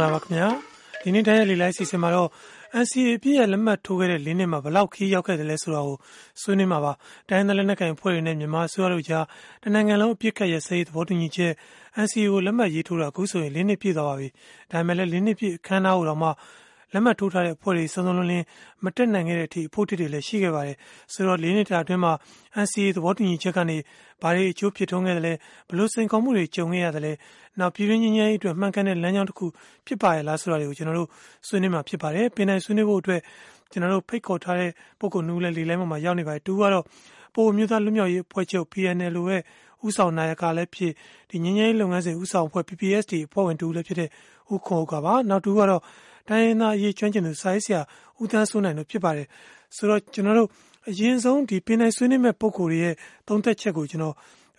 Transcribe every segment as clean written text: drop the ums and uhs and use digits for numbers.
္ဂလာပါခင်ဗျာဒီနေ့တိုင်းရဲ့လေလိုက်စီစဉ်မှာတော့ NCA အပြည့်ရဲ့လက်မှတ်ထိုးခဲ့တဲ့၄နှစ်မှာဘလောက်ခီးရောက်ခဲ့တယ်လဲဆိုတာကိုဆွေးနွေးမှာပါတိုင်းနယ်လက်နက်ကိုင်ဖွဲ့တွေနဲ့မြန်မာအစိုးရတို့ကြားတနိုင်ငံလုံးအပြည့်ခတ်ရစရေးသဘောတူညီချက် NCA ကိုလက်မှတ်ရေးထိုးတာအခုဆိုရင်၄နှစ်ပြည့်သွားပါပြီဒါပေမဲ့လည်း၄နှစ်ပြည့်အခမ်းအနားကိုတော့မှလက်မှတ်ထိုးထားတဲ့အဖွဲ့တွေစုံစုံလင်းလင်းမတက်နိုင်ခဲ့တဲ့အထိအဖို့တစ်တွေလည်းရှိခဲ့ပါတယ်ဆိုတော့၄နှစ်တာအတွင်းမှာ NCA သဘောတူညီချက်ကနေဘာတွေအကျိုးဖြစ်ထွန်းခဲ့တယ်လဲဘလို့စိန်ခေါ်မှုတွေကြုံခဲ့ရတယ်လဲနောက်ပြည်တွင်းငြိမ်းချမ်းရေးအတွက်မှန်ကန်တဲ့လမ်းကြောင်းတစ်ခုဖြစ်ပါရဲ့လားဆိုတာတွေကိုကျွန်တော်တို့ဆွေးနွေးမှာဖြစ်ပါတယ်ပင်နိုင်ဆွေးနွေးဖို့အတွက်ကျွန်တော်တို့ဖိတ်ခေါ်ထားတဲ့ပုဂ္ဂိုလ်နှူးလည်းလေလိုင်းမှာရောက်နေပါတယ်တူကတော့ပိုအမျိုးသားလူမျိုးရေးအဖွဲ့ချုပ် PNL ရဲ့ဥဆောင်နာယကလည်းဖြစ်ဒီငြိမ်းချမ်းရေးလုပ်ငန်းစဉ်ဥဆောင်အဖွဲ့ PPSD အဖွဲ့ဝင်တူလည်းဖြစ်တဲ့ဦးခွန်ဟုတ်ကပါနောက်တူကတော့တိုင်းရင်းသားအရေးကျွမ်းကျင်သူစာရေးဆရာဦးသန်းစိုးနိုင်တို့ဖြစ်ပါတယ်ဆိုတော့ကျွန်တော်တို့အရင်ဆုံးဒီပင်နိုင်ဆွေးနွေးမဲ့ပုဂ္ဂိုလ်တွေရဲ့သုံးသက်ချက်ကိုကျွန်တော်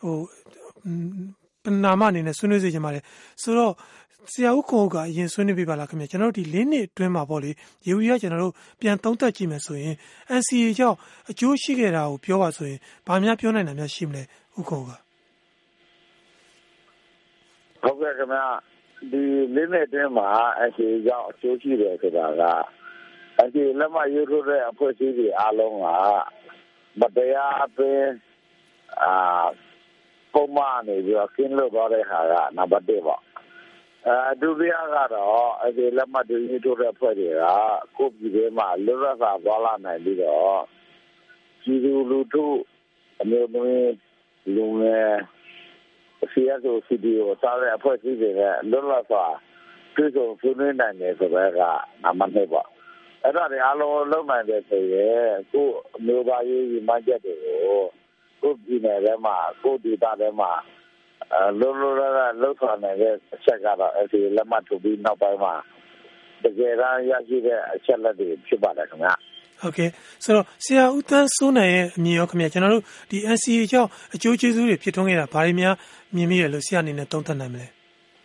ပနာမအနေနဲ့ဆွေးနွေးစေချင်ပါတယ်ဆိုတော့ဆရာဦးခွန်ဟုတ်ကအရင်ဆွေးနွေးပြပါလားခင်ဗျကျွန်တော်တို့ဒီ၄နှစ်အတွင်းမှာပေါ့လေရေဦးရကျွန်တော်တို့ပြန်သုံးသက်ကြည့်မယ်ဆိုရင် NCA ကြောင့်အကျိုးရှိခဲ့တာကိုပြောပါဆိုရင်ဘာများပြောနိုင်တာများရှိမလဲဦးခွန်ဟုတ်ကဟုတ်ကဲ့ခင်ဗျဒီ၄နှစ်အတွင်းမှာ NCA ကြောင့်အကျိုးရှိတယ်ဆိုတာကNCA လက်မှတ်ရေးထိုးတဲ့အဖွဲ့အစည်းတွေအားလုံးကမတရားပင်ပုံမှန်နေပြီးကင်းလို့သွားတဲ့ဟာကနံပါတ်1ပေါ့ဒုတိယကတော့အဲဒီလက်မှတ်ရေးထိုးတဲ့အဖွဲ့တွေကကိုယ့်ပြည်ထဲမှာလွတ်လပ်စွာသွားလာနိုင်ပြီးတော့ပြည်သူလူထုအမျိုးသမီးလူငယ်CSO CDO စားတဲ့အဖွဲ့အစည်းတွေနဲ့လွတ်လပ်စွာပြည်သူဆွေးနွေးနိုင်တယ်ဆိုတော့ကနံပါတ်2ပေါ့အဲ့ဒါတွေအားလုံးလုံနိုင်တယ်ဆိုရင်ကိုယ့်အမျိုးသားရေးမှတ်ချက်တွေကိုကိုယ့်ပြည်နယ်ထဲမှာကိုယ့်ဒေသထဲမှာလုံးလုံးလောက်ဆောင်နိုင်တဲ့အချက်ကတော့အဲဒီလက်မှတ်ထိုးပြီးနောက်ပိုင်းမှာတကယ်တမ်းရရှိတဲ့အချက်လက်တွေဖြစ်ပါတယ်ခင်ဗျာဟုတ်ကဲ့ဆိုတော့ဆရာဦးသန်းစိုးနိုင်ရဲ့အမြင်ရောခင်ဗျာကျွန်တော်တို့ဒီ NCA ကြောင့်အကျိုးကျေးဇူးတွေဖြစ်ထွန်းခဲ့တာဘာတွေများမြင်မိရလို့ဆရာအနေနဲ့သုံးသပ်နိုင်မလဲ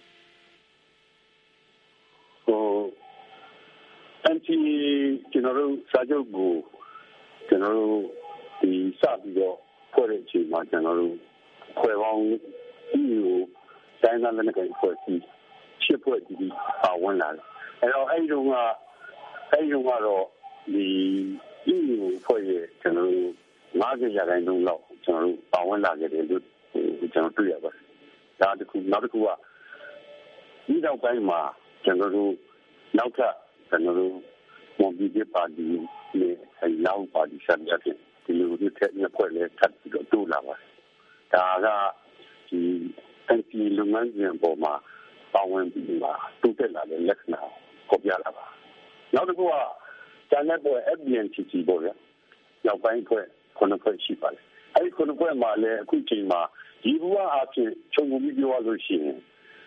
NCA ကျွန်တော်တို့စာချုပ်ကိုကျွန်တော်တို့ဒီစပြီးတော့ဖွဲ့တဲ့အချိန်မှာကျွန်တော်တို့ဖွဲ့ပေါင်းဒီကိုတိုင်းသားလက်နက်ကိုင်ဖွဲ့ပြီးရှစ်ဖွဲ့ဒီပါဝင်လာတယ်အဲ့တော့အဲ့ဒီတော့ကတော့ဒီဖွဲ့ရဲ့ကျွန်တော်တို့50ရာခိုင်နှုန်းလောက်ကျွန်တော်တို့ပါဝင်လာခဲ့တယ်လို့ကျွန်တော်တွေ့ရပါတယ်ဒါတခုနောက်တစ်ခုကဒီနောက်ပိုင်းမှာကျွန်တော်တို့နောက်ထပ်ကျွန်တော်တို့မွန်ပြည်ပါတီနဲ့အဲနောက်ပါတီဆက်ရတဲ့ဒီလိုတွေထက်နှစ်ဖွဲ့လဲထပ်ပြီးတော့တိုးလာပါတယ်ဒါကဒီNCA လုပ်ငန်းစဉ်ပေါ်မှာပါဝင်ပြီးမှာတိုးတက်လာတဲ့လက္ခဏာကိုပြလာပါနောက်တစ်ခုကကျန်တဲ့ပေါ် FBNCC ပေါ်ရနောက်ပိုင်းဖွဲ့9ဖွဲ့ရှိပါတယ်အဲဒီ9ဖွဲ့မှာလည်းအခုချိန်မှာဒီဘဝအဖြစ်ခြုံငုံပြီးပြောရလို့ရှိရင်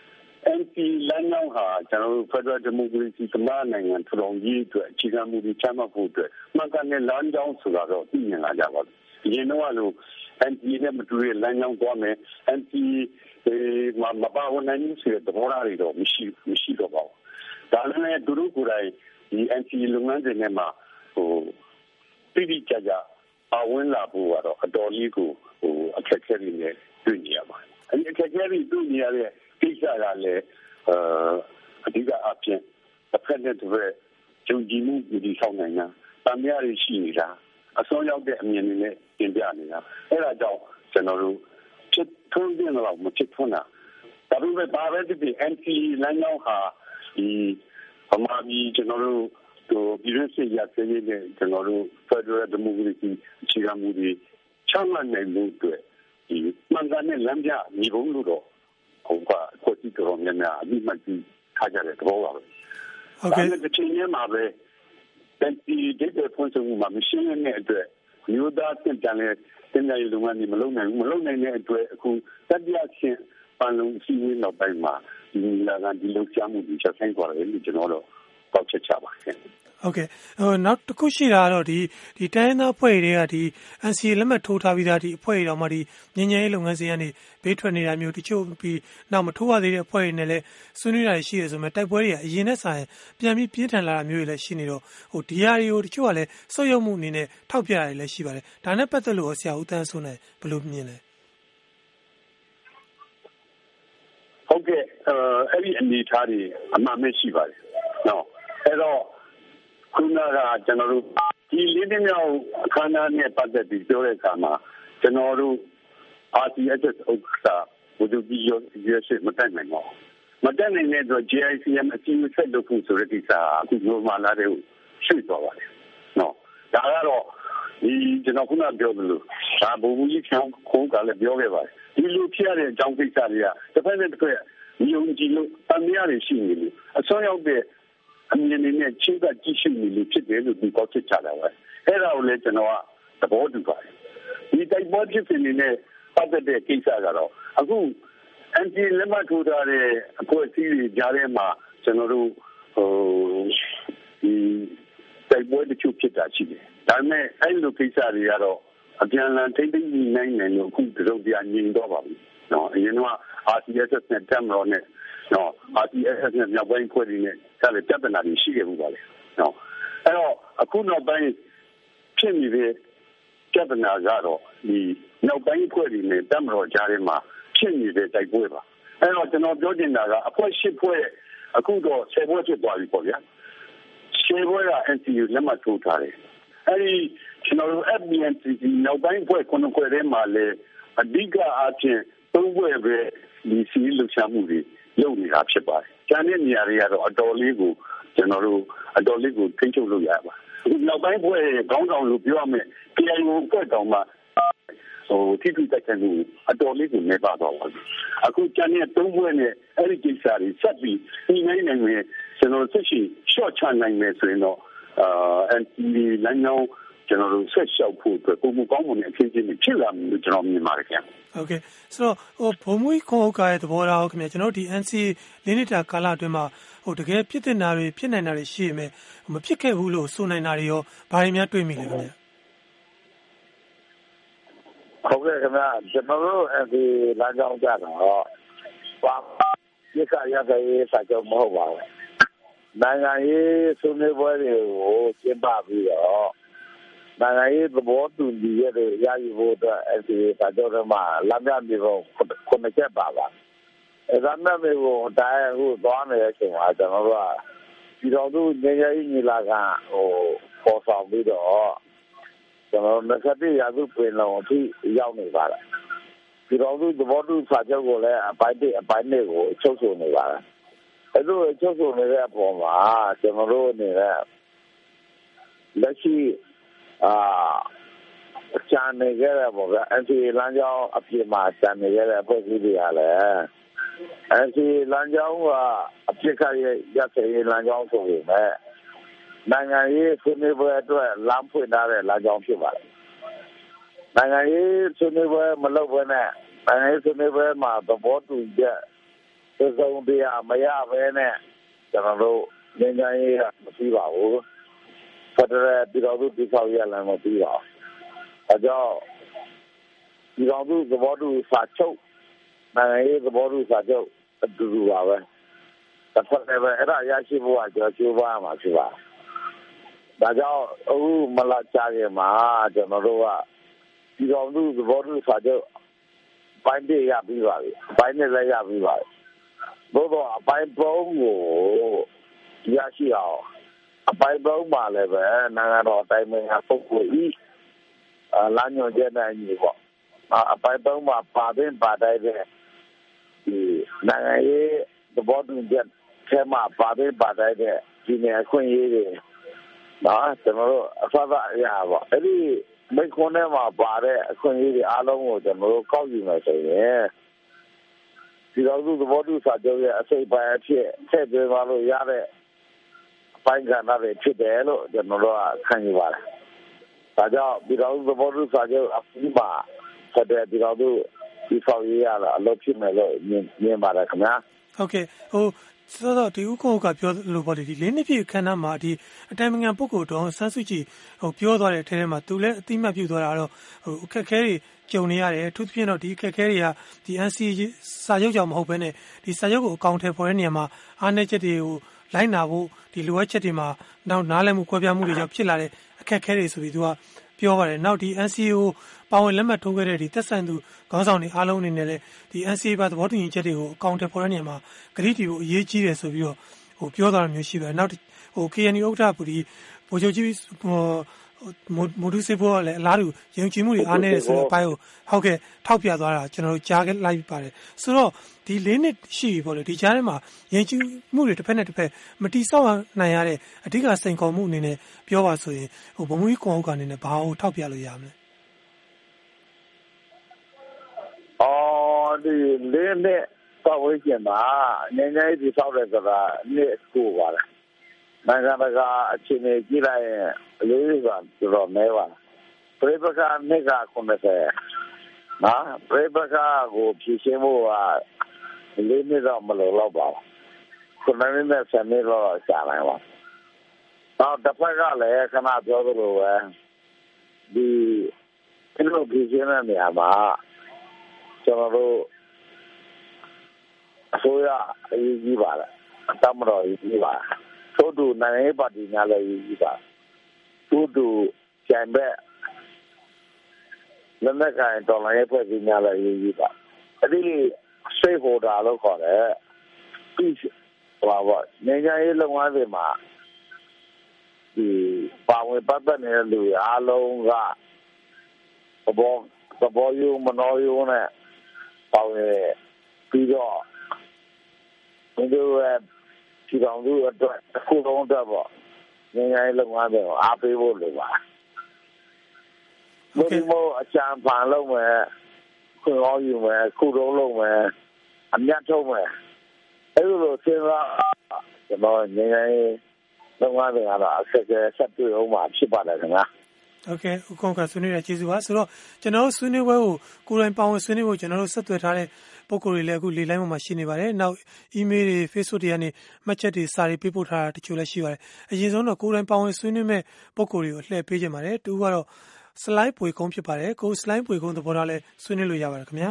NCA လမ်းကြောင်းဟာကျွန်တော်တို့ Federal Democracy ကမ္ဘာနိုင်ငံထူထောင်ရေးအတွက်အခြေခံမူတွေချမှတ်ဖို့အတွက်မှန်ကန်တဲ့လမ်းကြောင်းဆိုတာတော့သိမြင်လာကြပါပြီ။ဒီရင်တော့လို့ NCA နဲ့မတူတဲ့လမ်းကြောင်းသွားမယ် NCA မပါဝင်နိုင်ဘူးဆိုတဲ့သဘောထားတွေတော့မရှိတော့ပါဘူး။ဒါလည်းသူတို့ကိုယ်တိုင်ဒီ NCA လုပ်ငန်းစဉ်ထဲမှာတိတိကျကျပါဝင်လာဖို့ကတော့အတော်လေးကိုအခက်အခဲတွေနဲ့တွေ့နေရပါတယ်။အဲဒီအခက်အခဲတွေတွေ့နေရတဲ့ကိစ္စကလည်းအဓိကအဖြစ်တစ်ဖက်နဲ့တစ်ဖက်ဂျုံကြည်မှုဒီဆောင်နိုင်တာတန်မြရရှိနေတာအစောရောက်တဲ့အမြင်တွေနဲ့ပြင်ပြနေတာအဲ့ဒါကြောင့်ကျွန်တော်တို့ဖြစ်ထွန်းတဲ့လောက်မဖြစ်ထွန်းတာဒါပေမဲ့ဘာပဲဖြစ်ဖြစ် NCA လမ်းကြောင်းဟာဒီဗမာပြည်ကျွန်တော်တို့ပြည်တွင်းစစ်ရစဲရေးနဲ့ကျွန်တော်တို့ Federal Democracy အခြေခံမူတွေချမှတ်နိုင်မှုအတွက်ဒီမှန်ကန်တဲ့လမ်းပြညီဘုံလို့တော့ဟုတ်ပါကိုတိတော်များများအမိမကြီးထားကြတဲ့သဘောပါပဲဟုတ်ကဲ့ဒီချိန်ထဲမှာပဲဒီဒေတာဖွင့်ဆိုမှုမှာမရှင်းတဲ့အတွက်မျိုးသားတင်ပြန်လဲတင်ပြရေးလုပ်ငန်းတွေမလုပ်နိုင်တဲ့အတွက်အခုတတိယချင်းပန်လုံးစီးဝေးနောက်ပိုင်းမှာဒီလာကဒီလုံချမှုတွေချက်ဆိုင်သွားတယ်လို့ကျွန်တော်တို့ပေါက်ချက်ချပါတယ်ဟုတ်ကဲ့နောက်တစ်ခုရှိတာကတော့ဒီတိုင်းသားအဖွဲ့တွေကဒီ NCA လက်မှတ်ထိုးထားပြီးသားဒီအဖွဲ့တွေတော့မှဒီငញ្ញရေးလုပ်ငန်းစဉ်ကနေဘေးထွက်နေတာမျိုးတချို့ပြီးနောက်မထိုးရသေးတဲ့အဖွဲ့တွေနဲ့လည်းဆွေးနွေးတာရှိရဆိုမဲ့တိုက်ပွဲတွေကအရင်နဲ့ဆိုင်ပြန်ပြီးပြင်းထန်လာတာမျိုးတွေလည်းရှိနေတော့ဒီဟာတွေကိုတချို့ကလည်းစုပ်ယုပ်မှုအနေနဲ့ထောက်ပြတာတွေလည်းရှိပါတယ်ဒါနဲ့ပတ်သက်လို့ဆရာဦးသန်းစိုးနိုင်ဘယ်လိုမြင်လဲဟုတ်ကဲ့အဲ့ဒီအနေအထားတွေအမှန်ပဲရှိပါတယ်နော်အဲ့တော့ခုနကကျွန်တော်တို့ဒီလေးနှစ်မြောက်အခမ်းအနားနဲ့ပတ်သက်ပြီးပြောတဲ့အခါမှာကျွန်တော်တို့ RCSS ဥက္ကဋ္ဌဘုဒ္ဓကြီးရွေးချယ်မတက်နိုင်ပါဘူးမတက်နိုင်တဲ့အတွက် JICM အကြီးအကဲလုပ်ဖို့ဆိုတဲ့ကိစ္စအခုနိုမာလာတဲ့ရွှေ့သွားပါတယ်နော်ဒါကတော့ဒီကျွန်တော်ခုနပြောသလိုဒါဘုံကြီးချောင်းခုံးကလည်းပြောခဲ့ပါတယ်ဒီလိုဖြစ်ရတဲ့အကြောင်းကိစ္စတွေကတစ်ဖက်နဲ့တစ်ဖက်ယုံကြည်လို့အများကြီးရှိနေလို့အစွမ်းရောက်တဲ့အမြင်နဲ့ချင်းကကြည့်ရှုနေလို့ဖြစ်တယ်လို့ဒီကောက်ချက်ချတာပဲအဲ့ဒါကိုလည်းကျွန်တော်ကသဘောတူပါတယ်ဒီတိုက်ပွဲဖြစ်နေတဲ့ပတ်သက်တဲ့ကိစ္စကတော့အခု NCA လက်မှတ်ထိုးထားတဲ့အဖွဲ့အစည်းတွေကြားထဲမှာကျွန်တော်တို့ဒီတိုက်ပွဲတချို့ဖြစ်တာရှိတယ်ဒါပေမဲ့အဲ့လိုကိစ္စတွေကတော့အပြန်အလှန်ထိမ့်သိမ်းနိုင်လို့အခုတစုံတရာငြိမ်တော့ပါပြီနော်အရင်က RCSS နဲ့တက်မတော်နဲ့နော် RCSS နဲ့မြောက်ပိုင်းဖွဲ့တွေနဲ့ဒါလည်းပြဿနာတွေရှိခဲ့မှုပါလေနော်အဲ့တော့အခုနောက်ပိုင်းဖြစ်နေတဲ့ပြဿနာကတော့ဒီမြောက်ပိုင်းဖွဲ့တွေနဲ့တက်မတော်ကြားထဲမှာဖြစ်နေတဲ့တိုက်ပွဲပါအဲ့တော့ကျွန်တော်ပြောချင်တာကအဖွဲ့၈ဖွဲ့အခုတော့10ဖွဲ့ဖြစ်သွားပြီပေါ့ဗျာ10ဖွဲ့က NCA လက်မှတ်ထိုးထားတယ်အဲ့ဒီကျွန်တော်တို့ FPNCC နောက်ပိုင်းဖွဲ့9ဖွဲ့ထဲမှာလည်းအဓိကအားဖြင့်3ဖွဲ့ပဲဒီစီလှုပ်ရှားမှုတွေလုပ်နေတာဖြစ်ပါတယ်။ကျန်တဲ့နေရာတွေကတော့အတော်လေးကိုကျွန်တော်တို့အတော်လေးကိုထိန်းချုပ်လို့ရပါဘူး။နောက်ပိုင်းဖွဲ့ခေါင်းဆောင်လို့ပြောရမယ် PIO ဖွဲ့တောင်မှထိထိတိုက်ခိုက်မှုအတော်လေးကိုနေပါတော့ပါဘူး။အခုကျန်တဲ့3ဖွဲ့နဲ့အဲ့ဒီကိစ္စတွေဆက်ပြီးဒီနိုင်မယ်ကျွန်တော်ဆက်ရှိ short ချနိုင်မယ်ဆိုရင်တော့NCA လမ်းကြောင်းကျွန်တော်တို့ဆက်လျှောက်ဖို့အတွက်ပုံမှန်ကောင်းမွန်တဲ့အခင်းချင်းတွေဖြစ်လာမယ်လို့ကျွန်တော်မြင်ပါတယ်ခင်ဗျ။ဟုတ်ကဲ့ဆိုတော့ဘုံမူခွန်ဥက္ကာရဲ့သဘောထားဟုတ်ခင်ဗျကျွန်တော်ဒီ NCA လေးနှစ်တာကာလအတွင်းမှာတကယ်ဖြစ်တင်တာတွေဖြစ်နိုင်တာတွေရှိရင်မဖြစ်ခဲ့ဘူးလို့ဆိုနိုင်တာတွေရောဘာတွေများတွေ့မိလဲခင်ဗျဟုတ်ကဲ့ခင်ဗျကျွန်တော်တို့ NCA လမ်းကြောင်းကြတော့ဘာဒီကရတဲ့စာချုပ်မဟုတ်ပါဘူးနိုင်ငံရေးဆွေးနွေးပွဲတွေကိုကျင်းပပြီးတော့နိုင်ငံရေးသဘောတူညီချက်တွေရယူဖို့အတွက် NCA စာချုပ်ထဲမှာလမ်းပြမြေပုံ9ချက်ပါပါအဲဒါနဲ့မျိုးတိုင်းအခုသွားနေတဲ့အချိန်မှာကျွန်တော်တို့ကဒီတော်သူငယ်ငယ်ကြီးညီလာခံပေါ်ဆောင်ပြီးတော့ကျွန်တော်21ရာစုပြည်လုံးအထိရောက်နေပါလားဒီတော်သူသဘောတူစာချုပ်ကိုလည်းအပိုင်း1အပိုင်း2ကိုချုပ်ဆိုနေပါလားအဲလိုချုပ်ဆိုနေတဲ့အပေါ်မှာကျွန်တော်တို့အနေနဲ့လက်ရှိချန်နေကြရပေါ့ဗျာ NCA လမ်းကြောင်းအပြည့်မှာချန်နေရတဲ့အဖွဲ့အစည်းတွေကလည်း NCA လမ်းကြောင်းကအပြည့်ခရဲ့ရတဲ့လမ်းကြောင်းဆိုရင်နိုင်ငံရေးဆွေးနွေးပွဲအတွက်လမ်းဖွင့်ထားတဲ့လမ်းကြောင်းဖြစ်ပါတယ်နိုင်ငံရေးဆွေးနွေးပွဲမလုပ်ဘဲနဲ့နိုင်ငံရေးဆွေးနွေးပွဲမှာသဘောတူချက်စုံတရားမရဘဲနဲ့ကျွန်တော်တို့နိုင်ငံရေးမပြီးပါဘူးဖက်ဒရယ်ပြည်တော်စုတိဆောက်ရလမ်းမပြီးပါဘူးအဲကြောင့်ပြည်တော်စုသဘောတူစာချုပ်နိုင်ငံရေးသဘောတူစာချုပ်အတူတူပါပဲတစ်ဖက်လည်းပဲအဲ့ဒါရရှိဖို့ကကျွန်တော်ကြိုးပမ်းမှာဖြစ်ပါဒါကြောင့်အခုမလာကြခင်မှာကျွန်တော်တို့ကပြည်တော်စုသဘောတူစာချုပ်ပိုင်းတရပြီးပါပြီပိုင်းနဲ့လည်းရပြီးပါပြီဘို့တော့အပိုင်းပုံးကိုရရှိအောင်အပိုင်းပုံးမှာလည်းပဲနိုင်ငံတော်တိုင်းမှာပုဂ္ဂိုလ်ဤလာညွှန်ချက်နိုင်ပြီပေါ့အပိုင်းပုံးမှာပါတဲ့ပါတိုင်းတဲ့ဒီနိုင်ငံရေးသဘောတူချက်ထဲမှာပါတဲ့ပါတိုင်းတဲ့ဒီနေအခွင့်အရေးတွေနော်ကျွန်တော်တို့အဖအရာပေါ့အဲ့ဒီမိခွန်းထဲမှာပါတဲ့အခွင့်အရေးတွေအားလုံးကိုကျွန်တော်တို့ကောက်ယူမယ်ဆိုရင်ဒီလိုသဘောတူစာချုပ်ရဲ့အစိပ်ပိုင်းအဖြစ်ထည့်သွင်းသွားလို့ရတဲ့အပိုင်းကဏ္ဍတွေဖြစ်တယ်လို့ကျွန်တော်တို့ခံယူပါတယ်။ဒါကြောင့်ဒီလိုသဘောတူစာချုပ်အပြီးမှာဆက်တဲ့ဒီလိုဒီဆောက်ရေးရတာအလုပ်ဖြစ်မယ်လို့မြင်ပါတယ်ခင်ဗျာ။ဟုတ်ကဲ့ဆိုတော့ဒီဥက္ကဋ္ဌကပြောလို့ပေါ့လေဒီလေးနှစ်ပြည့်ခန်းနာမှာဒီအတိုင်းအငံပုဂ္ဂိုလ်တော်ဆန်းစုကြည်ပြောသွားတဲ့အထဲမှာသူလည်းအတိမတ်ပြုသွားတာတော့အခက်အခဲတွေကြုံနေရတယ်အထူးသဖြင့်တော့ဒီအခက်အခဲတွေကဒီ NCA စာချုပ်ကြောင့်မဟုတ်ဘဲနဲ့ဒီစာချုပ်ကိုအကောင့်ထဲပေါ်တဲ့နေရာမှာအားနည်းချက်တွေကိုလိုက်နာဖို့ဒီလိုအပ်ချက်တွေမှာနောက်နားလည်မှုကွဲပြားမှုတွေကြောင့်ဖြစ်လာတဲ့အခက်အခဲတွေဆိုပြီးသူကပြောပါတယ်နောက်ဒီ NCA ကိုပါဝင်လက်မှတ်ထိုးခဲ့တဲ့ဒီသက်ဆိုင်သူခေါင်းဆောင်တွေအားလုံးအနေနဲ့လည်းဒီ NCA ပါသဘောတူညီချက်တွေကိုအကောင့်တွေဖော်တဲ့နေရာမှာဂရုတည်ဖို့အရေးကြီးတယ်ဆိုပြီးတော့ပြောသွားတာမျိုးရှိပါတယ်နောက်KNU ဥက္ကဋ္ဌဗိုလ်ချုပ်ကြီးမိုဒူစေဖို့လည်းအလားတူယုံကြည်မှုတွေအားနည်းတယ်ဆိုတဲ့အပိုင်းကိုဟုတ်ကဲ့ထောက်ပြသွားတာကျွန်တော်တို့ကြားလိုက်ပါတယ်ဆိုတော့ဒီ၄နှစ်ရှိပြီပေါ့လေဒီကြားထဲမှာယုံကြည်မှုတွေတစ်ဖက်နဲ့တစ်ဖက်မတိဆောက်နိုင်ရတဲ့အဓိကစိန်ခေါ်မှုအနေနဲ့ပြောပါဆိုရင်ဗိုလ်မှူးကြီးကွန်အောင်ကနေနဲ့ဘာကိုထောက်ပြလို့ရမလဲဒီ၄နှစ်ပတ်ဝန်းကျင်မှာငြိမ်းချမ်းရေးတိဆောက်တဲ့ဆိုတာနှစ်ကိုပါလားနိုင်ငံတကာအခြေအနေကြည့်လိုက်ရင်အလေးစားတော်တော်နည်းပါပြိပက္ခနှစ်က90နော်ပြိပက္ခကိုဖြေရှင်းဖို့က၄နှစ်တော့မလုံလောက်ပါဘူး9နှစ်နဲ့10နှစ်တော့ကြာနိုင်ပါတော့တစ်ဖက်ကလည်းခဏပြောသလိုပဲဒီလိုဖြေရှင်းတဲ့နေရာမှာကျွန်တော်တို့အစိုးရအရေးကြီးပါလားအတမတော်ရေးကြီးပါသို့တူနိုင်ငံရေးပါတီများလည်းရေးကြီးပါသို့တူကျန်တဲ့လက်နက်ကိုင်တော်လှန်ရေးဖွဲ့စည်းများလည်းရေးကြီးပါအဲ့ဒီစိတ်ဟောတာလို့ခေါ်တယ်ပြီးနေကြရေးလုပ်ငန်းတွေမှာဒီပါဝင်ပတ်သက်နေတဲ့လူအားလုံးကသဘောယူမနှောယူနဲ့ပါဝင်ပြီးတော့ဒီလိုဒီကောင်တို့အတွက်အခုတော့တော့ပေါ့ငင်းရိုင်းလုပ်ငန်းတွေအားပေးဖို့လိုပါဒီမို့အချမ်းဖန်လုပ်မယ်ခွင့်ရောယူမယ်ခုတော့လုပ်မယ်အမြတ်ထုတ်မယ်အဲ့လိုစဉ်းစားကျွန်တော်ငင်းရိုင်းလုပ်ငန်းတွေကတော့အဆက်ဆက်တွေ့အောင်မှာဖြစ်ပါတယ်ခင်ဗျာโอเคဥက္ကဋ္ဌဆွေးနွေးရကျေးဇူးပါဆိုတော့ကျွန်တော်တို့ဆွေးနွေးပွဲကိုကိုယ်တိုင်ပါဝင်ဆွေးနွေးဖို့ကျွန်တော်တို့ဆက်သွယ်ထားတဲ့ပုံကိုယ်တွေလည်းအခုလေလိုင်းပေါ်မှာရှိနေပါတယ်နောက် email တွေ Facebook တွေကနေမှတ်ချက်တွေစာတွေပေးပို့ထားတာတချို့လည်းရှိပါတယ်အရင်ဆုံးတော့ကိုယ်တိုင်ပါဝင်ဆွေးနွေးမဲ့ပုံကိုယ်တွေကိုအလှည့်ပေးခြင်းပါတယ်တူကတော့ slide ပွေကုန်းဖြစ်ပါတယ်ကို slide ပွေကုန်းသဘောထားလဲဆွေးနွေးလို့ရပါတယ်ခင်ဗျာ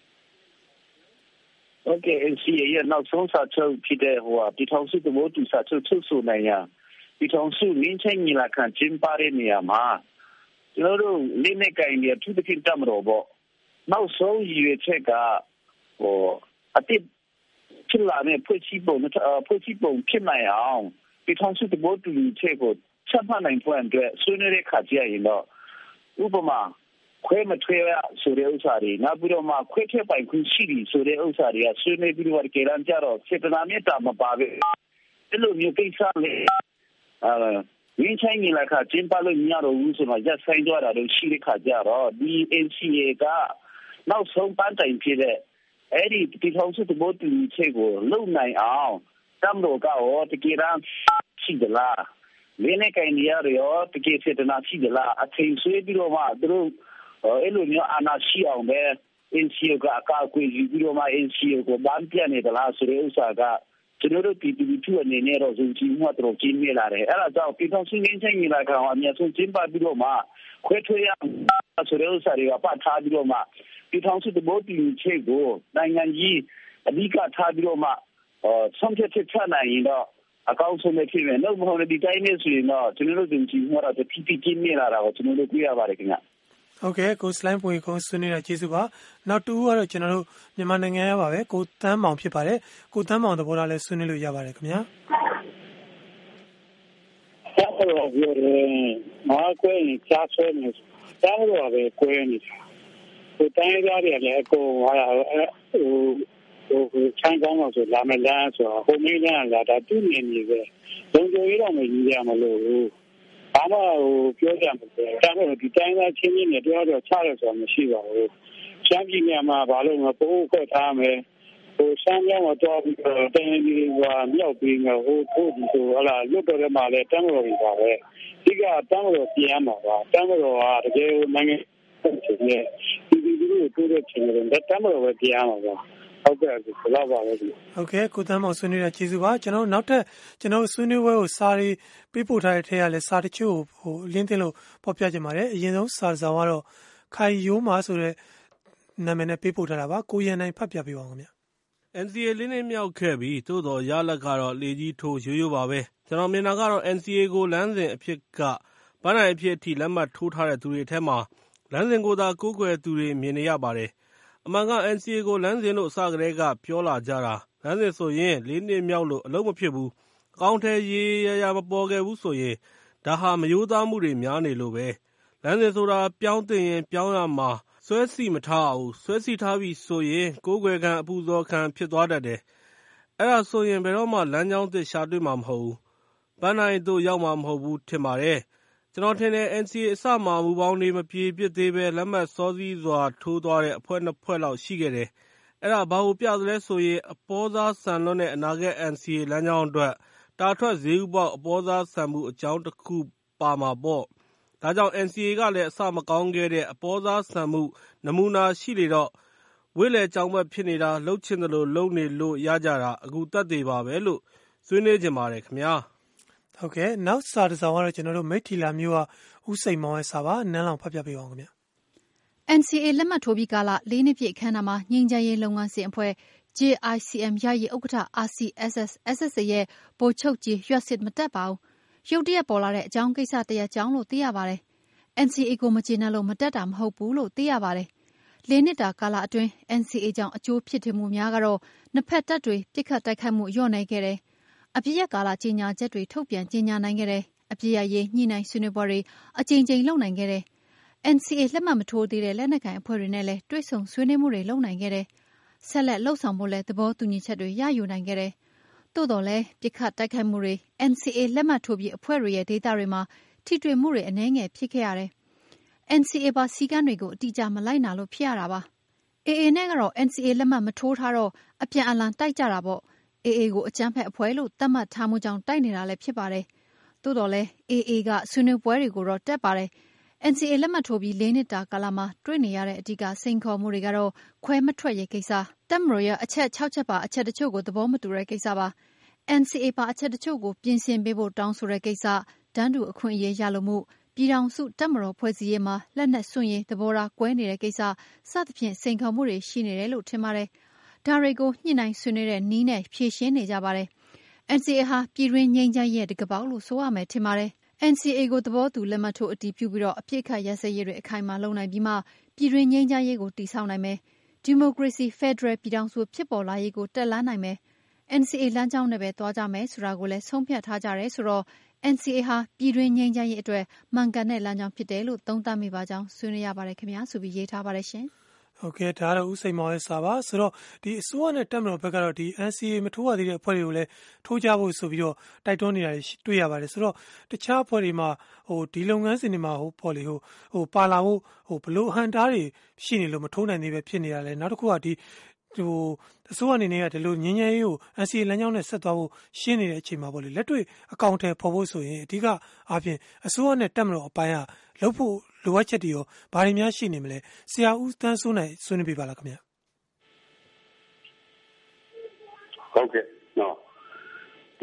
โอเค NCA ရဲ့နောက်ဆုံးစာချုပ်ဖြစ်တဲ့ပြည်ထောင်စုသဘောတူစာချုပ်ချုပ်ဆိုနိုင်ရန်ပြည်ထောင်စုငင်းချင်းညီလာခံကျင်းပတဲ့နေရာမှာကျွန်တော်တို့လေးနဲ့ကိုင်ရသူတခင်တမတော်ပေါ့နောက်ဆုံးရည်ရွယ်ချက်ကအတိတ်ဖြစ်လာတဲ့ဖွဲ့စည်းပုံဖြစ်နိုင်အောင်ပြည်ထောင်စုသဘောတူညီချက်ကိုချက်မှတ်နိုင်ဖို့အတွက်ဆွေးနွေးတဲ့ခါကျရင်တော့ဥပမာခွဲမထွေးရဆိုတဲ့ဥစ္စာတွေနောက်ပြီးတော့မှခွဲထည့်ပိုင်ခွင့်ရှိပြီဆိုတဲ့ဥစ္စာတွေကဆွေးနွေးပြီးတော့ကြရန်ကြတော့စေတနာမေတ္တာမပါပဲဒီလိုမျိုးကိစ္စလေးရင်းချိုင်းနေလာခါကျင်းပလို့ညတော့ဘူးဆိုတော့ရက်ဆိုင်ကြတာတို့ရှိတဲ့ခါကျတော့ဒီ NCA ကနောက်ဆုံးပန်းတိုင်ဖြစ်တဲ့အဲ့ဒီပြည်ထောင်စုသဘောတူညီချက်ကိုလုံနိုင်အောင်တမ်တော်ကရောတကယ်တမ်းရှိသလားလင်းနဲ့ကင်နေရရောတကယ်စေတနာရှိသလားအထင်ဆွေးပြီးတော့မှသူတို့အဲ့လိုမျိုးအာဏာရှိအောင်ပဲ NCA ကအကာအကွယ်ယူပြီးတော့မှ NCA ကိုဗန်းပြနေသလားဆိုတဲ့ဥစ္စာကကျွန်တော်တို့ပြည်သူလူထုအနေနဲ့တော့ယုံကြည်မှုတော်ကြီးနေလာတယ်အဲ့ဒါကြောင့်ပြည်ထောင်စုငင်းချင်းညီလာခံအများဆုံးကျင်းပပြီးတော့မှခွဲထွေးရဆိုတဲ့ဥစ္စာတွေကပတ်ထားပြီးတော့မှပြည်ထောင်စုသဘောတူညီချက်ကိုနိုင်ငံကြီးအဓိကထားပြီးတော့မှဆုံးဖြတ်ချက်ချနိုင်ရင်တော့အကောင့်ဆုံးနဲ့ဖြစ်မယ်လို့မဟုတ်ဒီတိုင်းနဲ့ဆိုရင်တော့ကျွန်တော်တို့ယုံကြည်မှုတော့တဖြည်းဖြည်းကျင်းနေလာတာကိုကျွန်တော်တို့တွေ့ရပါတယ်ခင်ဗျဟုတ်ကဲ့ကိုစလိုင်းပွေကိုဆွေးနွေးတာကျေးဇူးပါနောက်တူကတော့ကျွန်တော်တို့မြန်မာနိုင်ငံရပါပဲကိုတန်းမောင်ဖြစ်ပါတယ်ကိုတန်းမောင်သဘောထားလဲဆွေးနွေးလို့ရပါတယ်ခင်ဗျာဆက်တော့ပြောတယ်မာကွဲကြားဆွဲနေတောင်းတော့ပဲကွဲနေကိုတိုင်းကြရတယ်လေကိုဟာဟိုချမ်းကောင်းတော့ဆိုလာမလားဆိုဟိုမင်းကလာတာသူ့နေနေပဲလုံခြုံရေးတော့မယူရမလို့ဘာမှပြောကြမှာပဲဒါပေမဲ့ဒီတိုင်းသားချင်းချင်းနဲ့ပြောတော့ချရဆိုမရှိပါဘူးရှမ်းပြည်နယ်မှာဘာလို့မပိုးခွက်ထားမယ်ဟိုရှမ်းမြောက်တော့ပြီးတော့တိုင်းဒီကမြောက်ပြီးဟိုထိုးဒီဆိုဟလာလွတ်တော်ထဲမှာလည်းတမ်းတော်ကြီးပါပဲဒီကတမ်းတော်ပြန်မှာပါတမ်းတော်ကတကယ်နိုင်ငံချင်းနဲ့ဒီလိုတိုးတဲ့ချင်းတွေတမ်းတော်ပဲပြန်မှာပါဟုတ်ကဲ့ဘယ်လောက်ပါလဲဟုတ်ကဲ့ကိုတန်းမောင်ဆွေးနွေးတာကျေးဇူးပါကျွန်တော်နောက်ထပ်ကျွန်တော်ဆွေးနွေးပွဲကိုစာရီပေးပို့ထားတဲ့ထဲကလည်းစာတချို့ဟိုအလင်းသိလို့ပေါ်ပြကြပါတယ်အရင်ဆုံးစာစာကတော့ခိုင်ရိုးမာဆိုတဲ့နာမည်နဲ့ပေးပို့ထားတာပါကိုရန်နိုင်ဖတ်ပြပေးပါဦးခင်ဗျာ NCA လေးနှစ်မြောက်ခဲ့ပြီးသို့တော်ရလဒ်ကတော့လေကြီးထိုးရိုးရိုးပါပဲကျွန်တော်မြင်တာကတော့ NCA ကိုလမ်းစဉ်အဖြစ်ကပန်းနိုင်အဖြစ်အထိလက်မှတ်ထိုးထားတဲ့သူတွေထဲမှာလမ်းစဉ်ကိုသာကိုးကွယ်သူတွေမြင်နေရပါတယ်။အမှန်က NCA ကိုလမ်းစဉ်လို့အစကတည်းကပြောလာကြတာလမ်းစဉ်ဆိုရင်4 နှစ်မြောက်လို့အလုံးမဖြစ်ဘူး။အကောင့်ထဲရေရာမပေါ်ခဲ့ဘူးဆိုရင်ဒါဟာမရိုးသားမှုတွေများနေလို့ပဲ။လမ်းစဉ်ဆိုတာပြောင်းတင်ရင်ပြောင်းရမှာဆွဲစီမထားအောင်ဆွဲစီထားပြီဆိုရင်ကိုးကွယ်ခံအပူဇော်ခံဖြစ်သွားတတ်တယ်။အဲ့ဒါဆိုရင်ဘယ်တော့မှလမ်းကြောင်းသစ်ရှာတွေ့မှာမဟုတ်ဘူး။ပန်းနိုင်တို့ရောက်မှာမဟုတ်ဘူးထင်ပါတယ်။ကျွန်တော်ထင်တယ် NCA အစမှာမူပေါင်းတွေမပြေပြစ်သေးပဲလက်မှတ်စောစီးစွာထိုးသွားတဲ့အဖွဲ့ 2 ဖွဲ့လောက်ရှိခဲ့တယ်။အဲ့ဒါဘာကိုပြသလဲဆိုရင်အပေါ်သားဆန်လွန်းတဲ့အနာဂတ် NCA လမ်းကြောင်းအတွက်တာထွက်ဈေးဥပေါက်အပေါ်သားဆန်မှုအကြောင်းတစ်ခုပါမှာပေါ့။ဒါကြောင့် NCA ကလည်းအစမကောင်းခဲ့တဲ့အပေါ်သားဆန်မှုနမူနာရှိလေတော့ဝိလေကြောင်ဘက်ဖြစ်နေတာလှုပ်ချင်တယ်လို့လုံနေလို့ရကြတာအခုတက်သေးပါပဲလို့ဆွေးနွေးကြပါတယ်ခင်ဗျာဟုတ်ကဲ့နောက်စာတစ်စောင်ကတော့ကျွန်တော်တို့မိထီလာမျိုးကဦးစိန်မောင်ရဲ့စာပါနန်းလောင်ဖတ်ပြပေးပါဦးခင်ဗျာ NCA လက်မှတ်ထိုးပြီးကာလ4 နှစ်ပြည့်အခမ်းအနားမှာငြိမ်းချမ်းရေးလုပ်ငန်းစဉ်အဖွဲ့ JICM ရည်ဥက္ကဋ္ဌ RCSS SSA ရဲ့ဗိုလ်ချုပ်ကြီးရွက်စစ်မတက်ပါဘူးရုတ်တရက်ပေါ်လာတဲ့အကြောင်းကိစ္စတရက်ကြောင်းလို့သိရပါတယ် NCA ကိုမကျေနပ်လို့မတက်တာမဟုတ်ဘူးလို့သိရပါတယ်4 နှစ်တာကာလအတွင်း NCA ကြောင့်အကျိုးဖြစ်ထွန်းမှုများကတော့နှစ်ဖက်တပ်တွေပြစ်ခတ်တိုက်ခိုက်မှုလျော့နေခဲ့တယ်အပြည့်ရကာလကြီးညာချက်တွေထုတ်ပြန်ကြီးညာနိုင်ခဲ့တယ်အပြည့်ရရေးညှိနှိုင်းဆွေးနွေးပွဲတွေအကြိမ်ကြိမ်လုပ်နိုင်ခဲ့တယ်NCA လက်မှတ်မထိုးသေးတဲ့လက်နက်ကိုင်အဖွဲ့တွေနဲ့လည်းတွေ့ဆုံဆွေးနွေးမှုတွေလုပ်နိုင်ခဲ့တယ်။ဆက်လက်လှုပ်ဆောင်ဖို့လည်းသဘောတူညီချက်တွေရယူနိုင်ခဲ့တယ်။သို့တော်လည်းပြစ်ခတ်တိုက်ခိုက်မှုတွေ NCA လက်မှတ်ထိုးပြီးအဖွဲ့တွေရဲ့ဒေသတွေမှာထိတွေ့မှုတွေအနည်းငယ်ဖြစ်ခဲ့ရတယ်။ NCA ပါစည်းကမ်းတွေကိုအတိအကျမလိုက်နာလို့ဖြစ်ရတာပါ။ AA နဲ့ကတော့ NCA လက်မှတ်မထိုးထားတော့အပြန်အလှန်တိုက်ကြတာပေါ့။ AA ကိုအကြမ်းဖက်အဖွဲ့လို့သတ်မှတ်ထားမှုကြောင့်တိုက်နေတာလည်းဖြစ်ပါတယ်။သို့တော်လည်း AA ကဆွေးနွေးပွဲတွေကိုတော့တက်ပါတယ်။ NCA လက်မှတ်ထိုးပြီး4 နှစ်တာကာလမှာတွေ့နေရတဲ့အဓိကစိန်ခေါ်မှုတွေကတော့ခွဲမထွက်ရေးကိစ္စတပ်မတော်ရဲ့အချက်6ချက်ပါအချက်တချို့ကိုသဘောမတူတဲ့ကိစ္စပါ NCA ပါအချက်တချို့ကိုပြင်ဆင်ပေးဖို့တောင်းဆိုတဲ့ကိစ္စတန်းတူအခွင့်အရေးရလို့မှုပြည်ထောင်စုတပ်မတော်ဖွဲ့စည်းရေးမှာလက်နက်စွန့်ရေးသဘောထားကွဲနေတဲ့ကိစ္စစသဖြင့်စိန်ခေါ်မှုတွေရှိနေတယ်လို့ထင်ပါတယ်ဒါတွေကိုညှိနှိုင်းဆွေးနွေးတဲ့နည်းနဲ့ဖြေရှင်းနေကြပါတယ် NCA ဟာပြည်တွင်းငြိမ်းချမ်းရေးတကပေါက်လို့ဆိုရမယ်ထင်ပါတယ်NCA ကိုသဘောတူလက်မှတ်ထိုးအတည်ပြုပြီးအပြစ်ခတ်ရစရေးတွေအခိုင်အမာလုပ်နိုင်ပြီးမှပြည်တွင်းငြိမ်းချမ်းရေးကိုတည်ဆောက်နိုင်မယ်။ဒီမိုကရေစီဖက်ဒရယ်ပြည်ထောင်စုဖြစ်ပေါ်လာရေးကိုတက်လှမ်းနိုင်မယ်။ NCA လမ်းကြောင်းနဲ့ပဲသွားကြမယ်ဆိုတာကိုလည်းဆုံးဖြတ်ထားကြတယ်ဆိုတော့ NCA ဟာပြည်တွင်းငြိမ်းချမ်းရေးအတွက်မှန်ကန်တဲ့လမ်းကြောင်းဖြစ်တယ်လို့သုံးသပ်မိပါကြောင်းဆွေးနွေးရပါတယ်ခင်ဗျာဆိုပြီးရေးထားပါတယ်ရှင်။ဟုတ်ကဲ့ဒါကတော့ဦးစိန်မောင်ရဲ့စာပါဆိုတော့ဒီအစိုးရနဲ့တပ်မတော်ဘက်ကတော့ဒီ NCA မထိုးရသေးတဲ့အဖွဲ့တွေကိုလည်းထိုးကြဖို့ဆိုပြီးတော့တိုက်တွန်းနေတာတွေ့ရပါတယ်ဆိုတော့တခြားအဖွဲ့တွေမှာဒီလုပ်ငန်းစဉ်တွေမှာပေါ့လေပါလာဖို့ဘလို့ဟန်တားတွေရှိနေလို့မထိုးနိုင်သေးပဲဖြစ်နေတာလဲနောက်တစ်ခုကဒီအစိုးရအနေနဲ့ကဒီလိုငင်းငယ်ရေးကို NCA လမ်းကြောင်းနဲ့ဆက်သွားဖို့ရှင်းနေတဲ့အချိန်မှာပေါ့လေလက်တွေ့အကောင့်ထဲပေါ်ဖို့ဆိုရင်အဓိကအားဖြင့်အစိုးရနဲ့တပ်မတော်အပိုင်းကလုပ်ဖို့လိုအပ်ချက်တွေရောဘာတွေများရှိနေမလဲဆရာဦးတန်းစိုးနိုင်ဆွေးနွေးပြပါလားခင်ဗျာဟုတ်ကဲ့နော်ဒီ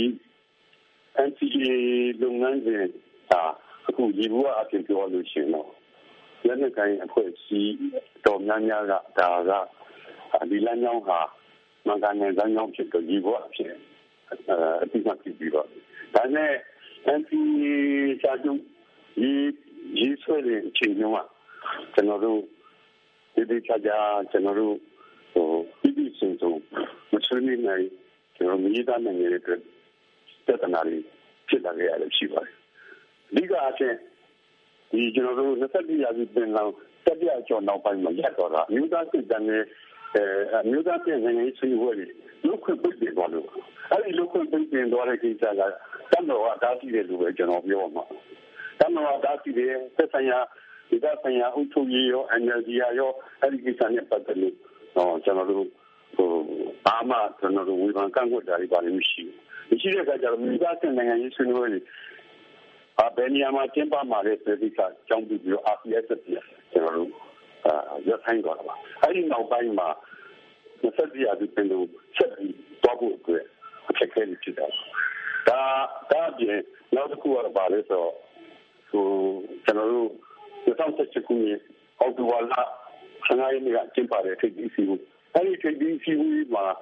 NCA လုပ်ငန်းစဉ်အခုဒီဘဝအပြင်ပြောလို့ရှိရင်တော့လက်နက်ကိုင်အဖွဲ့အစည်းတော်များများကဒါကဒီလမ်းကြောင်းဟာမှန်ကန်တဲ့လမ်းကြောင်းဖြစ်တော့ဒီဘဝအဖြစ်အတိအကျဖြစ်ပြီးတော့ဒါနဲ့ NCA စာချုပ်ရေးဆွဲတဲ့အချိန်တုန်းကကျွန်တော်တို့ဒီချာကျွန်တော်တို့ဒီစင်စုံမဆွေးနွေးနိုင်ကျွန်တော်မြေသားနိုင်တဲ့အတွက်ပြဿနာတွေဖြစ်လာခဲ့ရတယ်ရှိပါတယ်အဓိကအချက်ဒီကျွန်တော်တို့24ရာစုပင်လောင်တက်ပြကျော်နောက်ပိုင်းမှာရက်တော့တာမြို့သားစစ်တမ်းနဲ့မြို့သားပြည်နိုင်ငံရေးဆွေးနွေးပွဲတွေလုခွင့်ပိတ်ပင်သွားလို့အဲဒီလုခွင့်ပိတ်ပင်သွားတဲ့ကိစ္စကတမတော်ကတားဆီးတယ်လို့ပဲကျွန်တော်ပြောမှာတမတော်ကတားဆီးတယ်သက်ဆိုင်ရာဒီကဆိုင်ရာအုပ်ချုပ်ရေးရော NLD ရောအဲဒီကိစ္စနဲ့ပတ်သက်လို့ကျွန်တော်တို့ဘာမှကျွန်တော်တို့ဝေဖန်ကန့်ကွက်တာတွေပါလို့မရှိဘူးရှိတဲ့အခါကျတော့မြို့သားပြည်နိုင်ငံရေးဆွေးနွေးပွဲတွေဘယ်နေရာမှာကျင်းပမှာလဲဆိုတဲ့ကိစ္စကြောင်းပြီးတော့ RCSS ကျွန်တော်တို့ရခိုင်သွားတာပါအဲဒီနောက်ပိုင်းမှာ24ရာစုပင်လို့ဆက်ပြီးတော့ဖို့အတွက်အခက်အခဲတွေဖြစ်တာဒါအပြင်နောက်တစ်ခုကတော့ပါလဲဆိုတော့ကျွန်တော်တို့2016ခုနှစ်အောက်တိုဘာလ15ရက်နေ့ကကျင်းပတဲ့ထိပ်သီးအစည်းအဝေးအဲဒီထိပ်သီးအစည်းအဝေးမှာ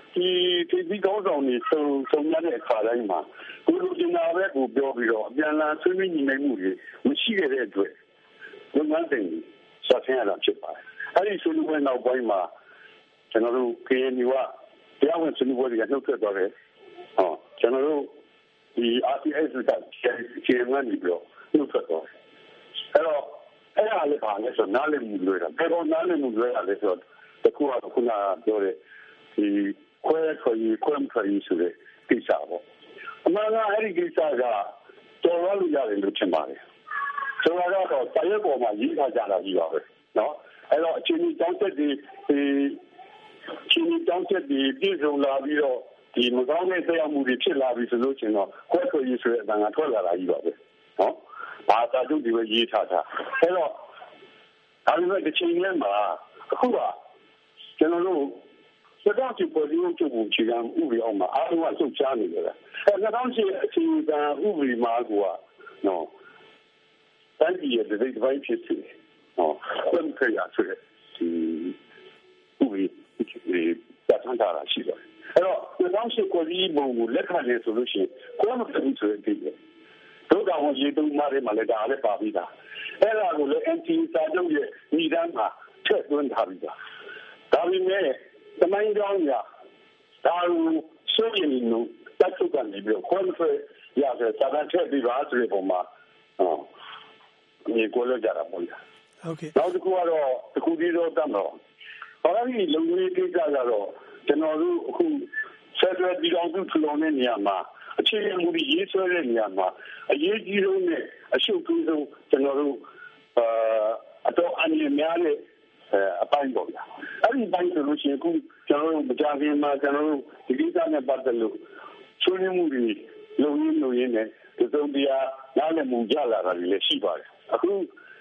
ဒီကောင်းဆောင်တွေစုံရတဲ့အခါတိုင်းမှာကိုလူကျင်နာပဲကိုပြောပြီးတော့အပြန်လာဆွေးနွေးညီနိုင်မှုတွေမရှိခဲ့တဲ့အတွက်လုပ်ငန်းစဉ်ဆက်ဆင်းရတာဖြစ်ပါတယ်။အဲဒီဆွေးနွေးပွဲနောက်ပိုင်းမှာကျွန်တော်တို့ KNU ကတရားဝင်ဆွေးနွေးပွဲတွေကနှုတ်ထွက်သွားတယ်။ကျွန်တော်တို့ဒီ RCS ကကျေမန်ပြီးတော့နှုတ်ထွက်သွားတယ်။အဲ့တော့အဲ့ဒါလည်းပါလဲဆိုနားလည်မှုလွဲတာဘယ်တော့နားလည်မှုလွဲတာလဲဆိုတော့တကူကခုနပြောတဲ့ဒီခွဲဆိုတဲ့ကိစ္စပေါ့အမှန်ကအဲ့ဒီကိစ္စကတော်ရလို့ရတယ်လို့ထင်ပါတယ်ဆိုတော့စာရွက်ပေါ်မှာရေးထားကြတာကြီးပါပဲနော်အဲ့တော့အချင်းချင်းတောင်းချက်တွေပြည့်စုံလာပြီးတော့ဒီမကောင်းတဲ့တရားမှုတွေဖြစ်လာပြီဆိုလို့ရှိရင်တော့ခွဲဆိုရေးဆိုတဲ့အတန်ကထွက်လာတာကြီးပါပဲနော်ဘာသာချုပ်ဒီပဲရေးထားတာအဲ့တော့ဒါပေမဲ့ဒီချိန်လေးမှာအခုကကျွန်တော်တို့စကားချုပ်ပေါ်ဒီချုပ်ကိုချီကံဥပဒေအောင်မှာအားလုံးကစုပ်ချနေကြတယ်အဲ2008အခြေခံဥပဒေမှာကနော်တန်ကြီးရဲ့ဒီဘိုင်းဖြစ်စီနော်ဘယ်ခရဆိုတဲ့ဒီဥပဒေပတ်ထန်တာရှိတယ်အဲ့တော့2008ကိုဒီဘုံကိုလက်ခံနေဆိုလို့ရှိရင်ကိုယ်မဖြစ်ဘူးဆိုတဲ့ဒီတို့ကောင်ရေတုံးမားတွေမှာလည်းဒါလည်းပါပြီးသားအဲ့ဒါကိုလည်း NT စာချုပ်ရဲ့ညီတန်းမှာထည့်သွင်းထားပြီးသားဒါပေမဲ့တမိုင်းကြောင်းရဒါကိုစိုးရိမ်လို့တက်ချုပ်ကနေပြီးတော့ခွင့်ဆွဲရတဲ့စာတမ်းထည့်ပြီးပါဆိုတဲ့ပုံမှာဒီကိုလည်းကြတာပေါ့ဗျာဟုတ်ကဲ့နောက်တစ်ခုကတော့တစ်ခုတည်းတော့တတ်တော့ဘာလို့ဒီလုံလေးကိစ္စကတော့ကျွန်တော်တို့အခုဆက်သွယ်ပြီးတော့သူ့ထူအောင်တဲ့နေရာမှာအခြေအနေမူကြီးရေးဆွဲတဲ့နေရာမှာအရေးကြီးဆုံးနဲ့အရှုပ်ကြီးဆုံးကျွန်တော်တို့အတော့အမြင်များတဲ့အပိုင်းပေါ့ဗျာအဲ့ဒီပိုင်းဆိုလို့ရှိရင်အခုကျွန်တော်တို့မကြခင်မှာကျွန်တော်တို့ဒီကိစ္စနဲ့ပတ်သက်လို့ဆွေးနွေးမှုတွေလုပ်ရင်းနဲ့ဒီစုံတရားနားလည်မှုကြလာတာလည်းရှိပါတယ်အခု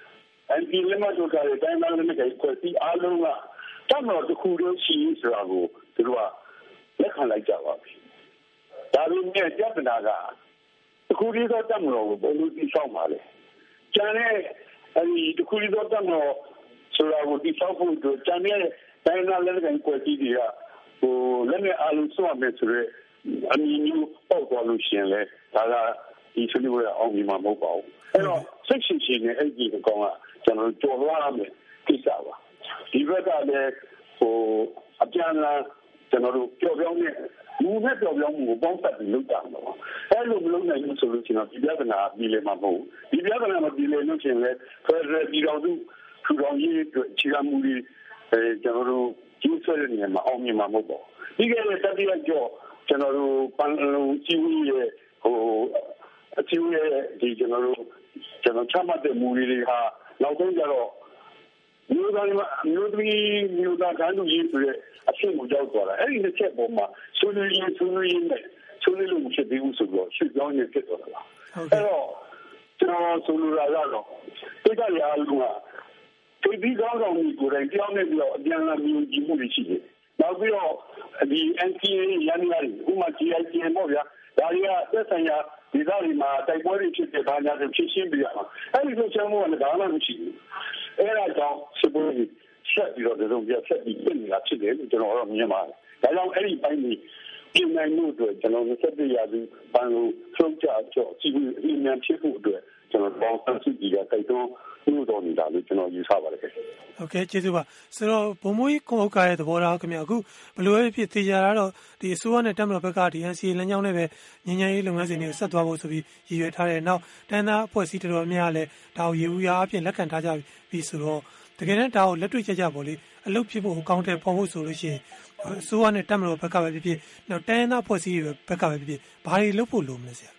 NP လက်မှတ်ထိုးထားတဲ့တိုင်းသားလက်နက်ကိုင်ဖွဲ့စည်းအားလုံးကတတ်တော်တစ်ခုတည်းရှိဆိုတာကိုသူတို့ကလက်ခံလိုက်ကြပါပြီဒါပေမဲ့ပြဿနာကတစ်ခုတည်းသောတတ်တော်ကိုဘယ်လိုသိဆောင်ပါလဲကျန်တဲ့အဲဒီတစ်ခုတည်းသောတတ်တော်ဆိုတာကိုသိဆောင်ဖို့အတွက်ကျန်တဲ့တိုင်းသားလက်နက်ကိုင်ဖွဲ့စည်းတွေကလက်နက်အားလုံးစွန့်မယ်ဆိုတော့အမည်မျိုးပေါက်သွားလို့ရှိရင်လေဒါကဒီဆွေးနွေးပွဲအောင်မြင်မှာမဟုတ်ပါဘူးအဲ့တော့စိတ်ရှိရှိနဲ့အဲ့ဒီကောင်ကကျွန်တော်ကြော်လွှားရမယ်ကိစ္စပါဒီဘက်ကလည်းအပြန်လာကျွန်တော်တို့ကြော်ပြောင်းနဲ့လူနဲ့ကြော်ပြောင်းမှုကိုပေါင်းစပ်ပြီးလုပ်တာတော့အဲ့လိုမလုပ်နိုင်ဘူးဆိုလို့ရှိရင်ဒီပြဿနာပြည်လည်မှာမဟုတ်ဘူးဒီပြဿနာမပြည်လည်လို့ရှိရင်လည်းဖက်ဒရယ်ပြည်တော်စုထူထောင်ရေးအတွက်ခြေခံမှုတွေကျွန်တော်တို့ကျူးဆွဲတဲ့နေရာမှာအောင်မြင်မှာမဟုတ်ပါဘူးဒီကနေ့တတိယကြော့ကျွန်တော်တို့ပန်လုံကျူးရဲ့အကျိုးရဲ့ဒီကျွန်တော်ချမှတ်တဲ့မူတွေဟာနောက်ဆုံးကျတော့မျိုးသားတန်းတူရေးဆိုတဲ့အဖြစ်ကိုရောက်သွားတာအဲ့ဒီတစ်ချက်ပေါ်မှာဆွေးနွေးနဲ့ဆွေးနွေးလို့ဖြစ်ပြီးဦးဆိုတော့ရှင်းကြောင်းနေဖြစ်သွားတာအဲ့တော့ကျွန်တော်ဆိုလိုတာကတော့ဒီကရအားလုံးကဒီကောင်းဆောင်ကိုယ်တိုင်ကြောင်းနေပြီးတော့အပြန်အလှန်မြင်ကြည့်မှုရှိတယ်နောက်ပြီးတော့ဒီ NCA ရန်ရာဥမာ GIGN ပေါ့ဗျာဒါတွေကသက်ဆိုင်ရာဒီသားတွေမှာတိုက်ပွဲတွေဖြစ်တဲ့ဘာညာတွေဖြစ်ရှင်းပြရမှာအဲ့ဒီလိုချမ်းမှုကလည်းဒါမှမရှိဘူးအဲ့ဒါကြောင့်စပွေးဆက်ပြီးတော့ဒီလိုပြဆက်ပြီးပြင်နေတာဖြစ်တယ်လို့ကျွန်တော်တော့မြင်ပါတယ်ဒါကြောင့်အဲ့ဒီပိုင်းကြီးပြင်နိုင်မှုအတွက်ကျွန်တော်21ရာစုပန်လို့ဆုံးကြကြော့ကြည့်ပြီးအမြန်ဖြစ်ဖို့အတွက်ကျွန်တော်ပေါင်းစပ်စုကြည့်ရတိုက်တွန်းလို့တော်နေတာလို့ကျွန်တော်ယူဆပါတယ်ခင်ဗျ။ Okay ကျေးဇူးပါဆိုတော့ဘုံမွေးကွန်အုပ်ကရဲ့သဘောထားခင်ဗျအခုဘယ်လိုပဲဖြစ်သေးကြတာတော့ဒီအစိုးရနဲ့တက်မတော်ဘက်ကဒီ NCA လမ်းကြောင်းနဲ့ပဲငြိမ်းချမ်းရေးလုပ်ငန်းစဉ်တွေကိုဆက်သွားဖို့ဆိုပြီးရည်ရွယ်ထားတယ်နောက်တန်းသားအဖွဲ့အစည်းတော်တော်များလည်းဒါကိုရေဦးရာအပြင်လက်ခံထားကြပြီဆိုတော့တကယ်တမ်းဒါကိုလက်တွေ့ကြပေါ့လေအလုပ်ဖြစ်ဖို့အကောင့်ထဲပေါ်ဖို့ဆိုလို့ရှိရင်အစိုးရနဲ့တက်မတော်ဘက်ကပဲဖြစ်ဖြစ်နောက်တန်းသားအဖွဲ့အစည်းတွေဘက်ကပဲဖြစ်ဖြစ်ဘာတွေလုပ်ဖို့လိုမလဲဆရာ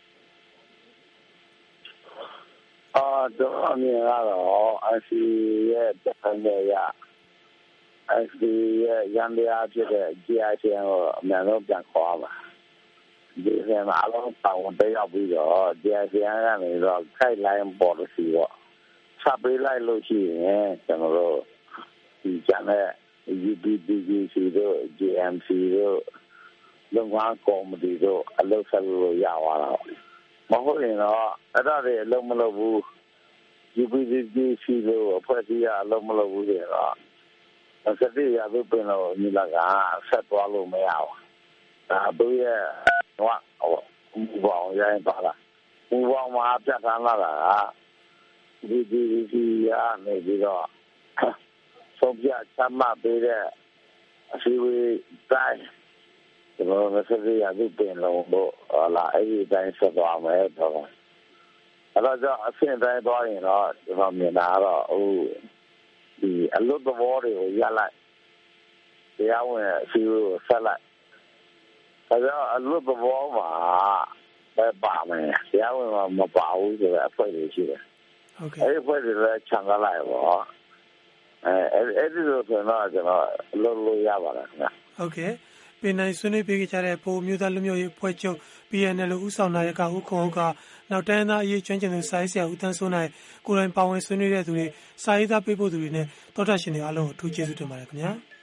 တော့အမြင်ကတော့အစီရဲ့တခါတည်းရအစီရဲ့ရန်တရားဖြစ်တဲ့ GIGN ကိုအများဆုံးပြန်ခေါ်ပါဒီကနေ့အလုံးပေါင်းတက်ရောက်ပြီးတော့ GIGN ကနေတော့ guideline policy ပေါ့ဆက်ပေးလိုက်လို့ရှိရင်ကျွန်တော်တို့ဒီကျန်တဲ့ UPDGC တို့ GMC တို့လုံငန်းကော်မတီတို့အလုပ်ဆက်လို့ရသွားတာမဟုတ်ရင်တော့အဲ့ဒါတွေအလုံးမလုပ်ဘူး UPDGC တို့အဖွဲ့အစည်းအလုံးမလုပ်ဘူးတွေတော့စတိရသူပင်လို့ညီလာကဆက်သွားလို့မရဘူးသူရဲ့ဟိုမူပေါင်းရိုင်းပါလားမူပေါင်းမှာပြတ်သားလာတာကဒီကနေပြီးတော့ဆုံးဖြတ်ချမှတ်ပေးတဲ့အစည်းအဝေးတိုင်းကျွန်တော်တို့ဆက်ရသူတင်လို့လာအဲ့ဒီတိုင်းဆက်သွားမယ်တော့အဲ့တော့အဆင့်တိုင်းသွားရင်တော့ကျွန်တော်မြင်တာတော့ဒီအလွတ်သဘောတွေကိုရလိုက်တရားဝင်အစည်းအဝေးကိုဆက်လိုက်အဲ့တော့အလွတ်သဘောမှာပဲပါမယ်တရားဝင်မှာမပါဘူးဆိုတော့အဖွဲ့တွေရှိတယ်ဟုတ်ကဲ့အဲ့ဒီအဖွဲ့တွေလည်းခြံကလိုက်ပေါ့အဲ့ဒီလိုဆိုတော့ကျွန်တော်လို့ရပါတယ်ခင်ဗျဟုတ်ကဲ့ပင်နိုင်ဆွေးနွေးပေးကြတဲ့ပိုမျိုးသားလူမျိုးရေးဖွဲ့ချုပ် PNL ဦးဆောင်နာယကဦးခွန်ဟုတ်ကနောက်တိုင်းသားအရေးကျွမ်းကျင်သူစာရေးဆရာဦးတန်းစိုးနိုင်ကိုယ်တိုင်ပါဝင်ဆွေးနွေးတဲ့သူတွေစာရေးသားပေးဖို့သူတွေနဲ့တောထရှင်တွေအားလုံးကိုအထူးကျေးဇူးတင်ပါတယ်ခင်ဗျာ